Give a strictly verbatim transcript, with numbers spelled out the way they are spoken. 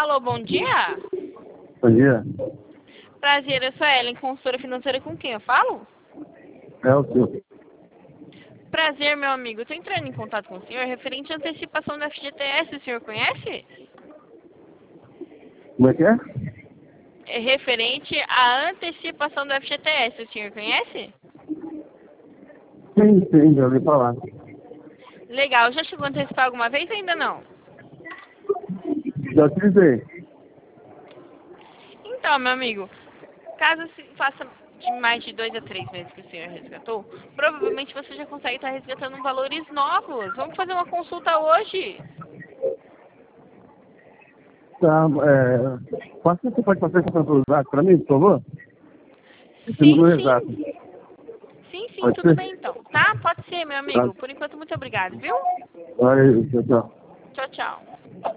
Alô, bom dia. Bom dia. Prazer, eu sou a Ellen, consultora financeira, com quem eu falo? É o senhor. Prazer, meu amigo. Estou entrando em contato com o senhor referente à antecipação da F G T S. O senhor conhece? Como é que é? É referente à antecipação da F G T S. O senhor conhece? Sim, sim, já ouvi falar. Legal. Já chegou a antecipar alguma vez? Ainda não. Já utilizei. Então, meu amigo, caso se faça de mais de dois a três meses que o senhor resgatou, provavelmente você já consegue estar resgatando valores novos. Vamos fazer uma consulta hoje. Tá, é... Passa, você pode passar esse pelo zap para mim, por favor? Esse Sim, número exato. sim. Sim, sim, Pode tudo ser? bem então. Tá? Pode ser, meu amigo. Por enquanto, muito obrigado, viu? Vai, tchau, tchau. Tchau, tchau.